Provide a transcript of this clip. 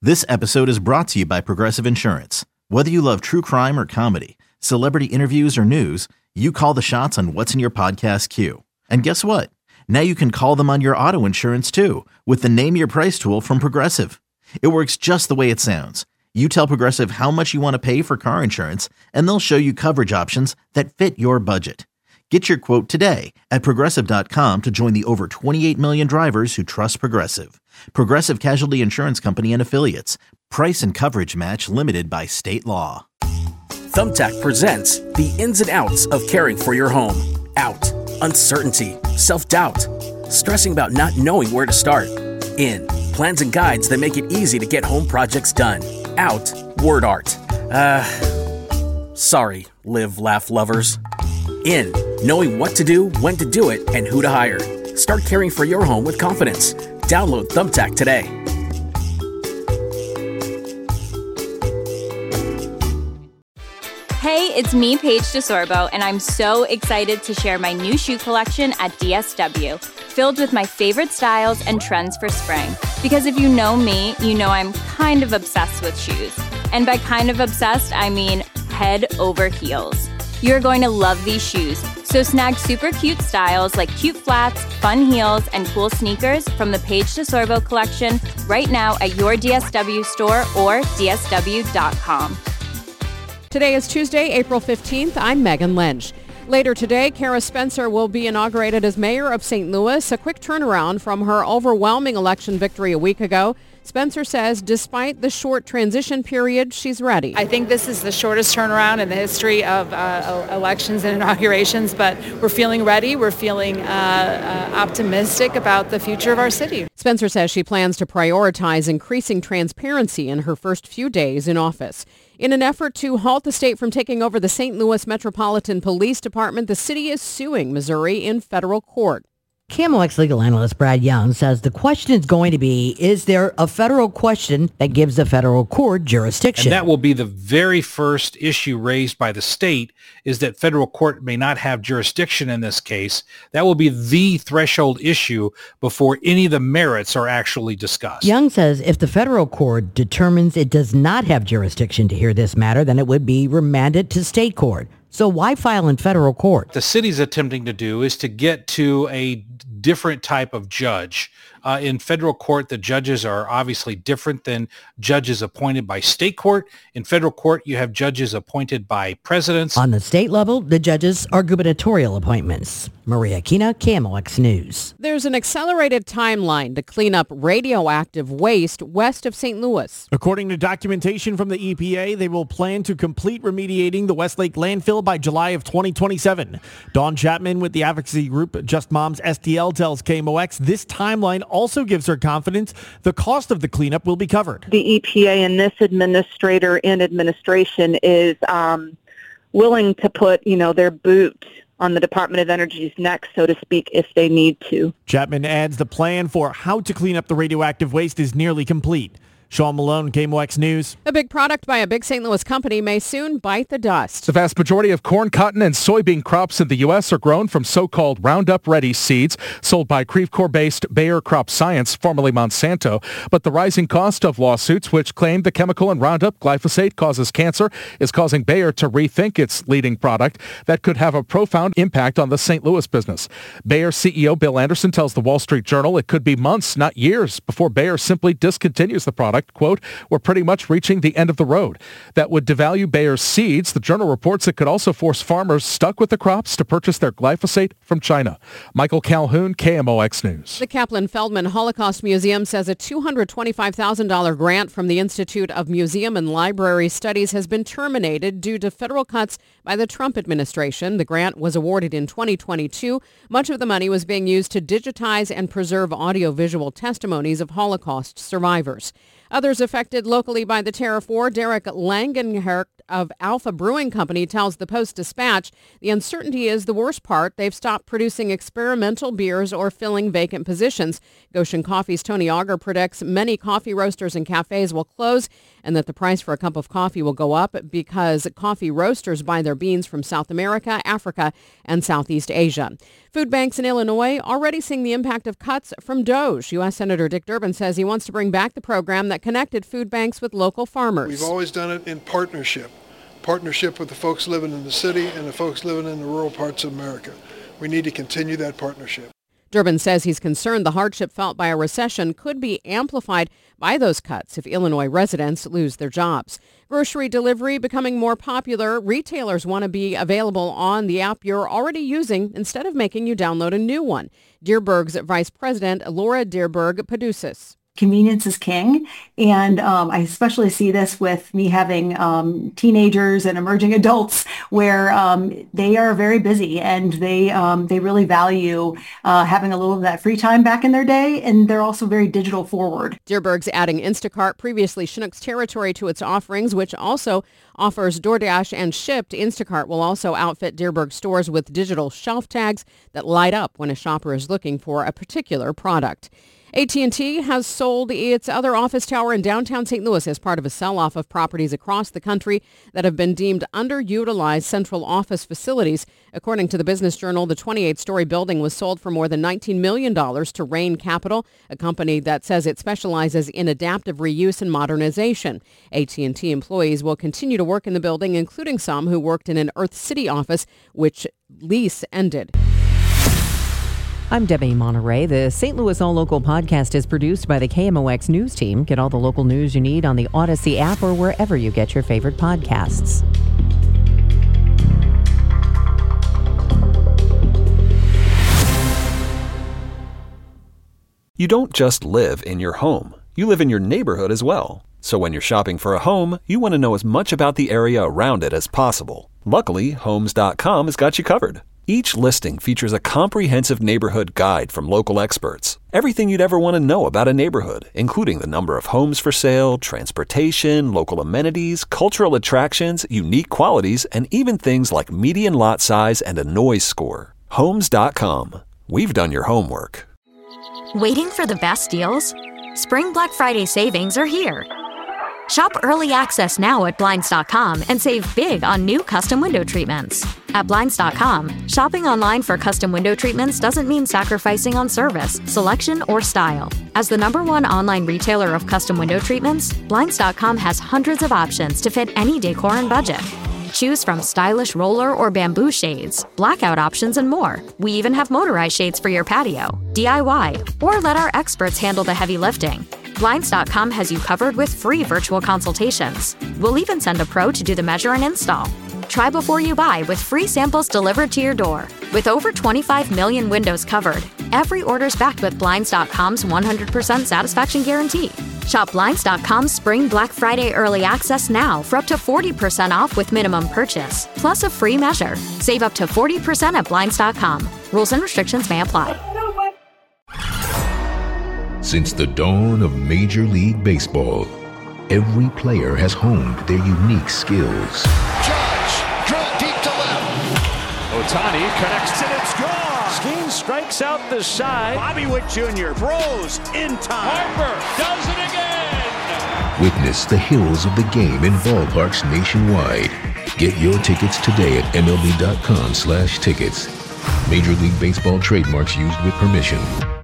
This episode is brought to you by Progressive Insurance. Whether you love true crime or comedy, celebrity interviews or news, you call the shots on what's in your podcast queue. And guess what? Now you can call them on your auto insurance too with the Name Your Price tool from Progressive. It works just the way it sounds. You tell Progressive how much you want to pay for car insurance, and they'll show you coverage options that fit your budget. Get your quote today at Progressive.com to join the over 28 million drivers who trust Progressive. Progressive Casualty Insurance Company and Affiliates. Price and coverage match limited by state law. Thumbtack presents the ins and outs of caring for your home. Out, uncertainty, self-doubt, stressing about not knowing where to start. In, plans and guides that make it easy to get home projects done. Out, word art. Sorry, live, laugh lovers. In, knowing what to do, when to do it, and who to hire. Start caring for your home with confidence. Download Thumbtack today. Hey, it's me, Paige DeSorbo, and I'm so excited to share my new shoe collection at DSW, filled with my favorite styles and trends for spring. Because if you know me, you know I'm kind of obsessed with shoes. And by kind of obsessed, I mean head over heels. You're going to love these shoes, so snag super cute styles like cute flats, fun heels, and cool sneakers from the Paige DeSorbo collection right now at your DSW store or dsw.com. Today is Tuesday, April 15th. I'm Megan Lynch. Later today, Kara Spencer will be inaugurated as mayor of St. Louis, a quick turnaround from her overwhelming election victory a week ago. Spencer says despite the short transition period, she's ready. I think this is the shortest turnaround in the history of elections and inaugurations, but we're feeling ready. We're feeling optimistic about the future of our city. Spencer says she plans to prioritize increasing transparency in her first few days in office. In an effort to halt the state from taking over the St. Louis Metropolitan Police Department, the city is suing Missouri in federal court. KMOX legal analyst Brad Young says the question is going to be, is there a federal question that gives the federal court jurisdiction? And that will be the very first issue raised by the state, is that federal court may not have jurisdiction in this case. That will be the threshold issue before any of the merits are actually discussed. Young says if the federal court determines it does not have jurisdiction to hear this matter, then it would be remanded to state court. So why file in federal court? The city's attempting to do is to get to a different type of judge. In federal court, the judges are obviously different than judges appointed by state court. In federal court, you have judges appointed by presidents. On the state level, the judges are gubernatorial appointments. Maria Kina, KMOX News. There's an accelerated timeline to clean up radioactive waste west of St. Louis. According to documentation from the EPA, they will plan to complete remediating the Westlake landfill by July of 2027. Dawn Chapman with the advocacy group Just Moms STL tells KMOX this timeline also gives her confidence the cost of the cleanup will be covered. The EPA and this administrator in administration is willing to put, their boot on the Department of Energy's neck, so to speak, if they need to. Chapman adds the plan for how to clean up the radioactive waste is nearly complete. Sean Malone, KMOX News. A big product by a big St. Louis company may soon bite the dust. The vast majority of corn, cotton, and soybean crops in the U.S. are grown from so-called Roundup Ready seeds sold by Creve Coeur-based Bayer Crop Science, formerly Monsanto. But the rising cost of lawsuits, which claim the chemical in Roundup, glyphosate, causes cancer, is causing Bayer to rethink its leading product. That could have a profound impact on the St. Louis business. Bayer CEO Bill Anderson tells the Wall Street Journal it could be months, not years, before Bayer simply discontinues the product. Quote, we're pretty much reaching the end of the road. That would devalue Bayer's seeds. The Journal reports it could also force farmers stuck with the crops to purchase their glyphosate from China. Michael Calhoun, KMOX News. The Kaplan-Feldman Holocaust Museum says a $225,000 grant from the Institute of Museum and Library Studies has been terminated due to federal cuts by the Trump administration. The grant was awarded in 2022. Much of the money was being used to digitize and preserve audiovisual testimonies of Holocaust survivors. Others affected locally by the tariff war, Derek Langenherk of Alpha Brewing Company tells the Post-Dispatch the uncertainty is the worst part. They've stopped producing experimental beers or filling vacant positions. Goshen Coffee's Tony Auger predicts many coffee roasters and cafes will close and that the price for a cup of coffee will go up because coffee roasters buy their beans from South America, Africa, and Southeast Asia. Food banks in Illinois already seeing the impact of cuts from DOGE. U.S. Senator Dick Durbin says he wants to bring back the program that connected food banks with local farmers. We've always done it in partnership with the folks living in the city and the folks living in the rural parts of America. We need to continue that partnership. Durbin says he's concerned the hardship felt by a recession could be amplified by those cuts if Illinois residents lose their jobs. Grocery delivery becoming more popular. Retailers want to be available on the app you're already using instead of making you download a new one. Deerberg's Vice President Laura Deerberg-Padusis. Convenience is king, and I especially see this with me having teenagers and emerging adults where they are very busy and they really value having a little of that free time back in their day, and they're also very digital forward. Deerberg's adding Instacart, previously Chinook's territory, to its offerings, which also offers DoorDash and Shipt. Instacart will also outfit Deerberg stores with digital shelf tags that light up when a shopper is looking for a particular product. AT&T has sold its other office tower in downtown St. Louis as part of a sell-off of properties across the country that have been deemed underutilized central office facilities. According to the Business Journal, the 28-story building was sold for more than $19 million to Rain Capital, a company that says it specializes in adaptive reuse and modernization. AT&T employees will continue to work in the building, including some who worked in an Earth City office, which lease ended. I'm Debbie Monterey. The St. Louis All Local podcast is produced by the KMOX News Team. Get all the local news you need on the Odyssey app or wherever you get your favorite podcasts. You don't just live in your home. You live in your neighborhood as well. So when you're shopping for a home, you want to know as much about the area around it as possible. Luckily, Homes.com has got you covered. Each listing features a comprehensive neighborhood guide from local experts. Everything you'd ever want to know about a neighborhood, including the number of homes for sale, transportation, local amenities, cultural attractions, unique qualities, and even things like median lot size and a noise score. Homes.com. We've done your homework. Waiting for the best deals? Spring Black Friday savings are here. Shop early access now at Blinds.com and save big on new custom window treatments. At Blinds.com, shopping online for custom window treatments doesn't mean sacrificing on service, selection, or style. As the #1 online retailer of custom window treatments, Blinds.com has hundreds of options to fit any decor and budget. Choose from stylish roller or bamboo shades, blackout options, and more. We even have motorized shades for your patio, DIY, or let our experts handle the heavy lifting. Blinds.com has you covered with free virtual consultations. We'll even send a pro to do the measure and install. Try before you buy with free samples delivered to your door. With over 25 million windows covered, every order's backed with Blinds.com's 100% satisfaction guarantee. Shop Blinds.com's Spring Black Friday Early Access now for up to 40% off with minimum purchase, plus a free measure. Save up to 40% at Blinds.com. Rules and restrictions may apply. Since the dawn of Major League Baseball, every player has honed their unique skills. Judge, drilled deep to left. Ohtani connects and it's gone. Skeen strikes out the side. Bobby Witt Jr. throws in time. Harper does it again. Witness the heroes of the game in ballparks nationwide. Get your tickets today at MLB.com/tickets. Major League Baseball trademarks used with permission.